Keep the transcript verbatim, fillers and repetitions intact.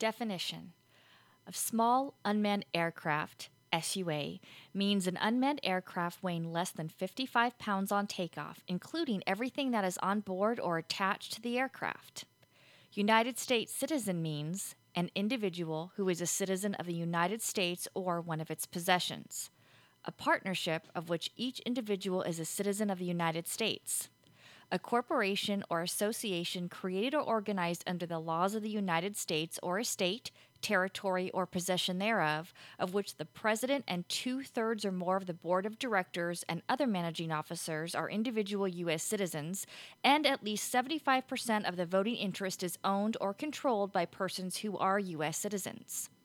Definition of small unmanned aircraft, S U A, means an unmanned aircraft weighing less than fifty-five pounds on takeoff, including everything that is on board or attached to the aircraft. United States citizen means an individual who is a citizen of the United States or one of its possessions. A partnership of which each individual is a citizen of the United States. A corporation or association created or organized under the laws of the United States or a state, territory, or possession thereof, of which the president and two-thirds or more of the board of directors and other managing officers are individual U S citizens, and at least seventy-five percent of the voting interest is owned or controlled by persons who are U S citizens.